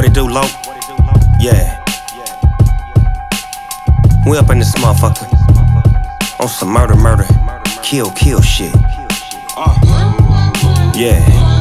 What it do, Lo? Yeah. We up in this motherfucker on some murder, kill shit. Yeah.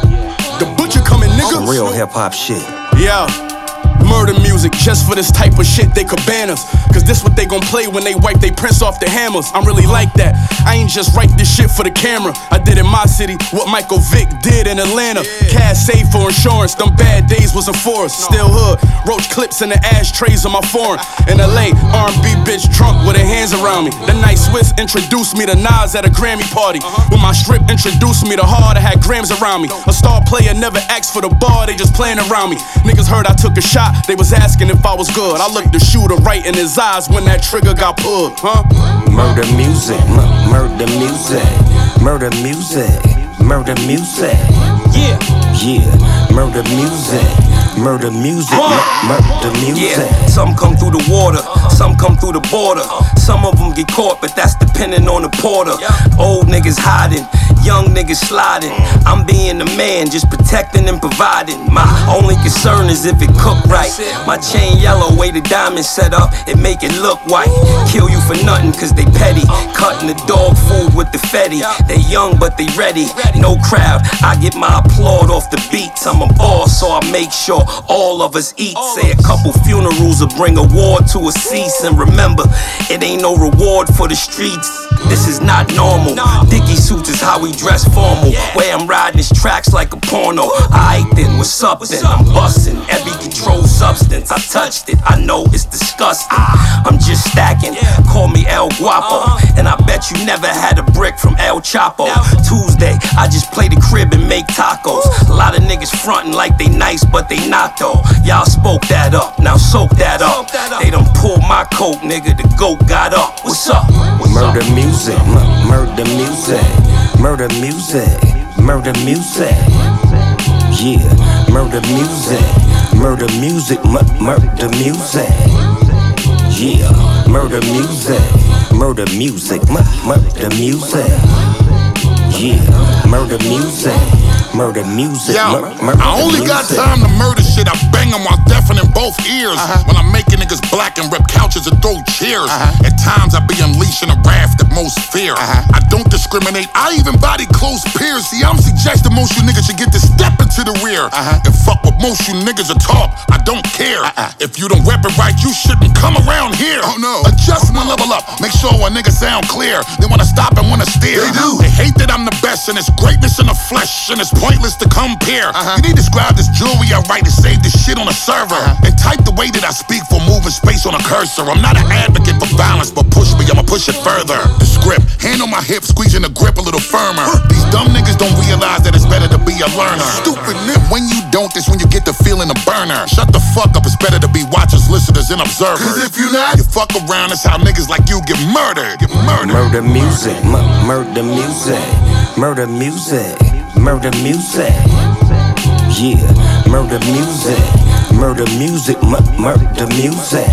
The butcher coming, nigga. Some real hip hop shit. Yeah. Murder music, just for this type of shit they could ban us. Cause this what they gon' play when they wipe they prints off the hammers. I'm really like that, I ain't just write this shit for the camera. I did in my city what Michael Vick did in Atlanta. Cash saved for insurance, them bad days wasn't for us. Still hood, roach clips in the ashtrays of my foreign. In LA, R&B bitch drunk with her hands around me. The night Swiss introduced me to Nas at a Grammy party. When my strip introduced me to Hard, I had grams around me. A star player never asked for the bar, they just playing around me. Niggas heard I took a shot, they was asking if I was good. I looked the shooter right in his eyes when that trigger got pulled, huh? Murder music, murder music, murder music, murder music. Yeah. Yeah, murder music, murder music, murder music. Yeah, some come through the water, some come through the border. Some of them get caught, but that's depending on the porter. Old niggas hiding, young niggas sliding. I'm being the man, just protecting and providing. My only concern is if it cooked right. My chain yellow, way the diamond set up, it make it look white. Kill you for nothing, cause they petty. Cutting the dog food with the fetty. They young, but they ready. No crowd, I get my applaud off the beats. I'm a boss, so I make sure all of us eat. Say a couple funerals will bring a war to a cease. And remember, it ain't no reward for the streets. This is not normal. Dickie suits is how we dress formal. Way I'm riding these tracks like a porno. Aight then, what's up then? I'm bustin' every controlled substance. I touched it, I know it's disgusting. I'm just stacking, call me El Guapo. And I bet you never had a brick from El Chapo. Tuesday, I just play the crib and make tacos. A lot of niggas frontin' like they nice, but they not though. Y'all spoke that up, now soak that up. They done pulled my coat, nigga, the goat got up. What's up? Murder music, murder music, murder music, murder music. Yeah, murder music, murder music, murder music. Yeah, murder music, murder music, murder music. Yeah, murder music, murder music, I only got time to murder shit. I bang them while deafening both ears. When I'm making niggas black and rip couches and throw chairs. At times I be unleashing a wrath that most fear. I don't discriminate, I even body close peers. See, I'm suggesting most you niggas should get to step into the rear. And fuck what most you niggas are talk, I don't care. If you don't rep it right, you shouldn't come around here. Oh no. Adjustment level up, make sure a nigga sound clear. They wanna stop and wanna steer. They do. They hate that I'm the best, and it's greatness in the flesh, and it's pointless to compare. You need to describe this jewelry I write and save this shit on a server. And type the way that I speak for moving space on a cursor. I'm not an advocate for violence, but push me, I'ma push it further. The script, hand on my hip, squeezing the grip a little firmer. These dumb niggas don't realize that it's better to be a learner. Stupid nip, when you don't, that's when you get the feeling of burner. Shut the fuck up, it's better to be watchers, listeners, and observers. Cause if you not, you fuck around, that's how niggas like you get murdered. Get murdered. Murder music, murder music, murder music, murder music. Yeah, murder music, murder music, murder music.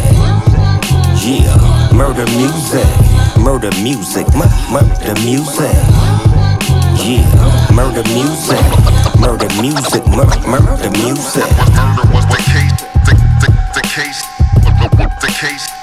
Yeah, murder music, murder music, murder music. Yeah, murder music, murder music, murder music. Murder was the case, the case.